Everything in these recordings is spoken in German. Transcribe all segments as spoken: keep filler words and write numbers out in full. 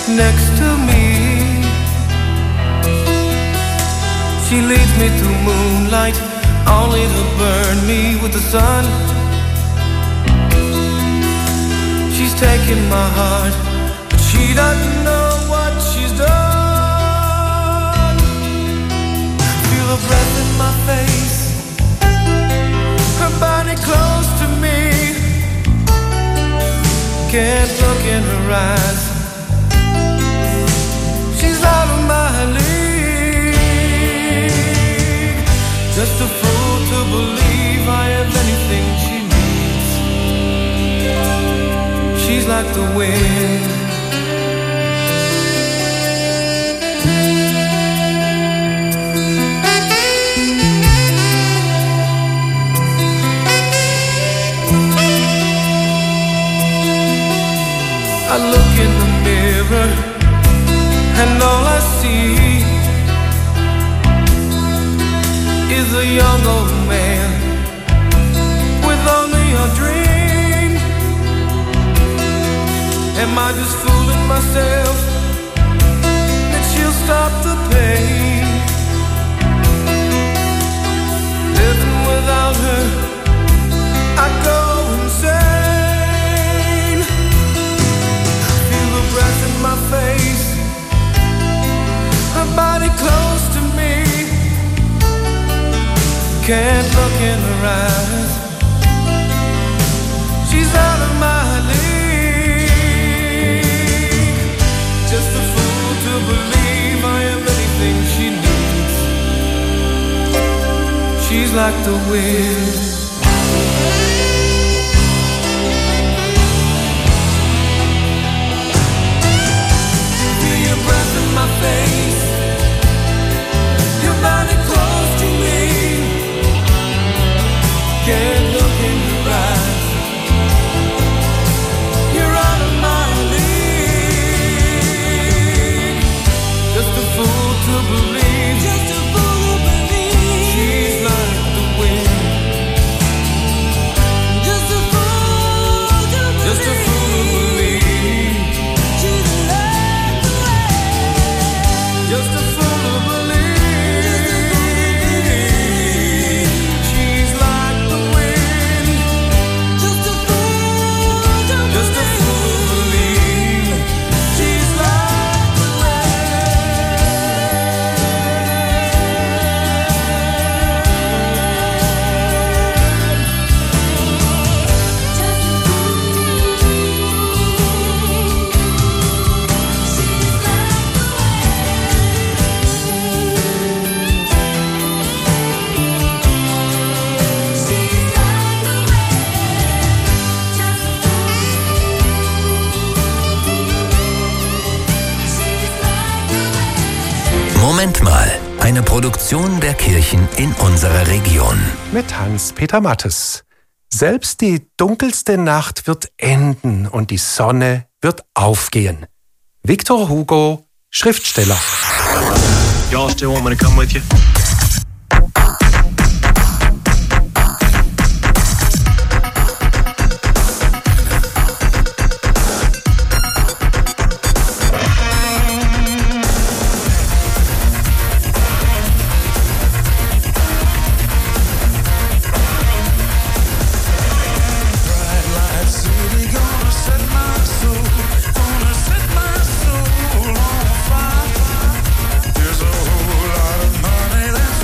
next to me. She leads me through moonlight, only to burn me with the sun. She's taking my heart, but she doesn't know what she's done. Feel her breath in my face, her body close to me. Can't look in her eyes, she's out of my league. Just a fool to believe I have anything she needs. She's like the wind. I look in the mirror and all I see is a young old man with only a dream. Am I just fooling myself that she'll stop the pain? Living without her, I go insane. Feel the breath in my face, her body close to me. Can't look in her eyes, she's out of my league. Just a fool to believe I am anything she needs. She's like the wind. Feel your breath in my face, your body close to me. Can't look in your eyes, you're out of my league. Just a fool to believe, just a fool to believe. She's like the wind. Just a fool to believe, just a fool to believe. She's like the wind. Just a fool to believe. Moment mal, eine Produktion der Kirchen in unserer Region. Mit Hans-Peter Mattes. Selbst die dunkelste Nacht wird enden und die Sonne wird aufgehen. Victor Hugo, Schriftsteller. Y'all still want me to come with you? There's a whole lot of money that's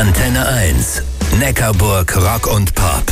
Antenne eins. Neckarburg Rock und Pop.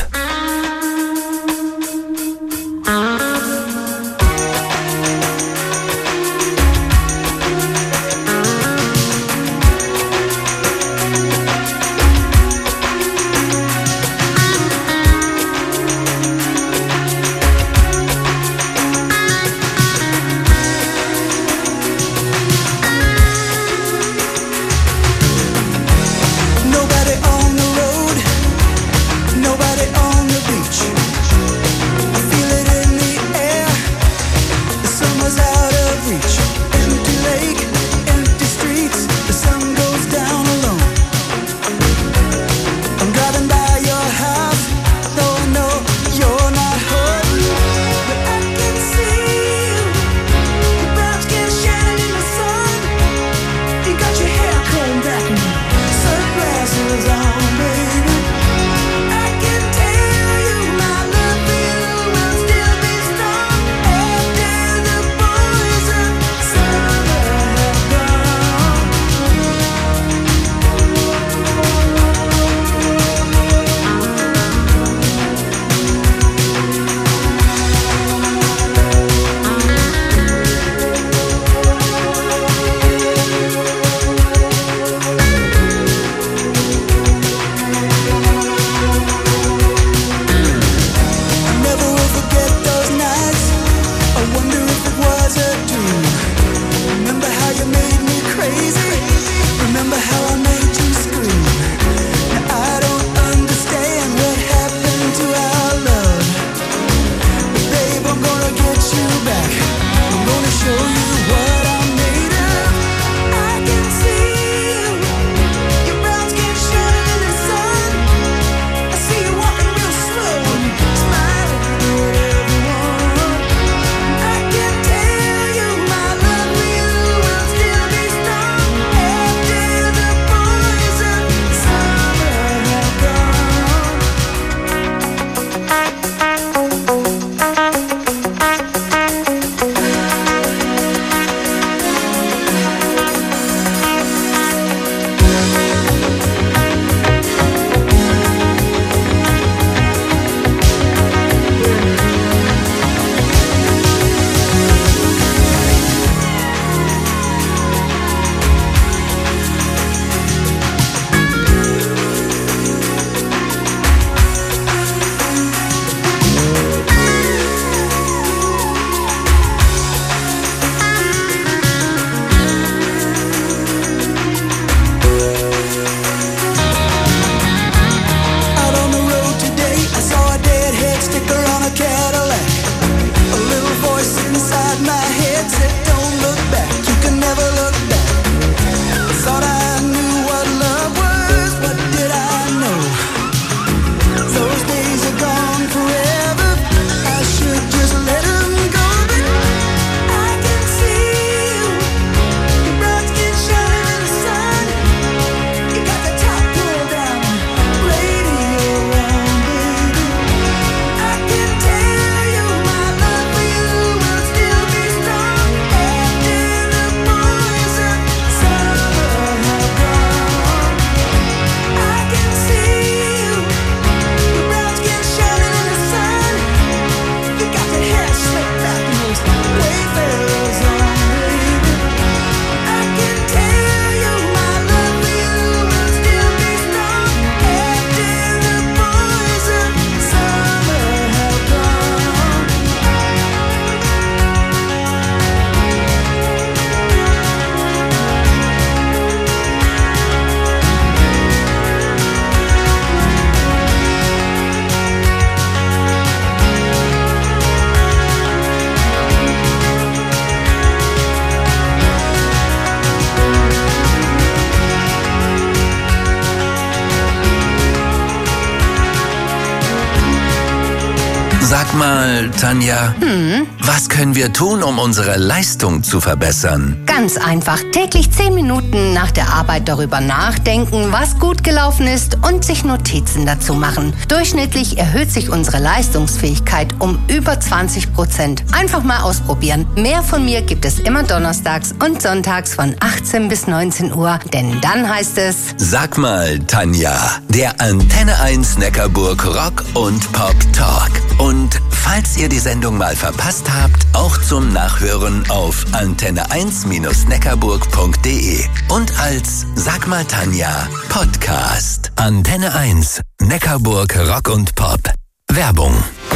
Sag mal, Tanja, hm? was können wir tun, um unsere Leistung zu verbessern? Ganz einfach. Täglich zehn Minuten nach der Arbeit darüber nachdenken, was gut gelaufen ist und sich Notizen dazu machen. Durchschnittlich erhöht sich unsere Leistungsfähigkeit um über zwanzig Prozent. Einfach mal ausprobieren. Mehr von mir gibt es immer donnerstags und sonntags von achtzehn bis neunzehn Uhr, denn dann heißt es... Sag mal, Tanja, der Antenne eins Neckarburg Rock und Pop Talk. Und falls ihr die Sendung mal verpasst habt, auch zum Nachhören auf antenne eins neckarburg punkt de und als Sag mal Tanja Podcast. Antenne eins Neckarburg Rock und Pop. Werbung.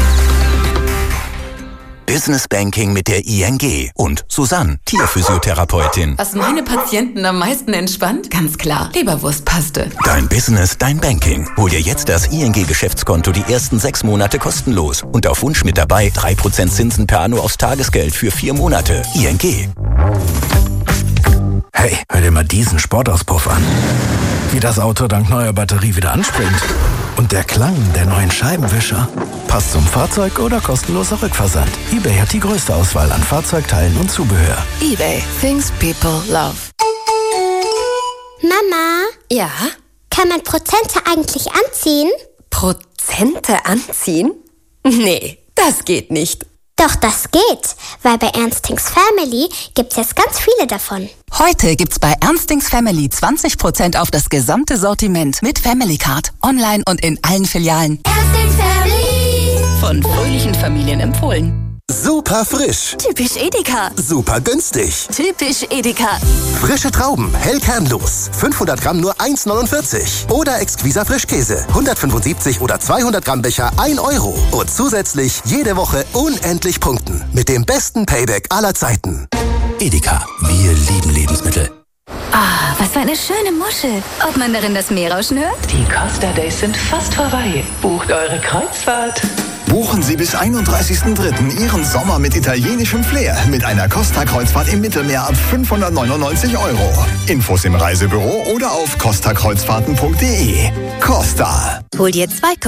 Business Banking mit der I N G und Susanne, Tierphysiotherapeutin. Was meine Patienten am meisten entspannt? Ganz klar, Leberwurstpaste. Dein Business, dein Banking. Hol dir jetzt das I N G-Geschäftskonto die ersten sechs Monate kostenlos. Und auf Wunsch mit dabei drei Prozent Zinsen per Anno aufs Tagesgeld für vier Monate. I N G. Hey, hör dir mal diesen Sportauspuff an. Wie das Auto dank neuer Batterie wieder anspringt. Und der Klang der neuen Scheibenwischer. Passt zum Fahrzeug oder kostenloser Rückversand. eBay hat die größte Auswahl an Fahrzeugteilen und Zubehör. eBay. Things people love. Mama? Ja? Kann man Prozente eigentlich anziehen? Prozente anziehen? Nee, das geht nicht. Doch, das geht, weil bei Ernstings Family gibt's jetzt ganz viele davon. Heute gibt's bei Ernstings Family zwanzig Prozent auf das gesamte Sortiment mit Family Card, online und in allen Filialen. Ernstings Family! Von fröhlichen Familien empfohlen. Super frisch. Typisch Edeka. Super günstig. Typisch Edeka. Frische Trauben, hell kernlos. fünfhundert Gramm nur eins neunundvierzig. Oder exquiser Frischkäse. hundertfünfundsiebzig oder zweihundert Gramm Becher ein Euro. Und zusätzlich jede Woche unendlich punkten. Mit dem besten Payback aller Zeiten. Edeka, wir lieben Lebensmittel. Ah, was für eine schöne Muschel. Ob man darin das Meerrauschen hört? Die Costa Days sind fast vorbei. Bucht eure Kreuzfahrt. Buchen Sie bis einunddreißigsten dritten Ihren Sommer mit italienischem Flair mit einer Costa-Kreuzfahrt im Mittelmeer ab fünfhundertneunundneunzig Euro. Infos im Reisebüro oder auf costa kreuzfahrten punkt de. Costa. Hol dir zwei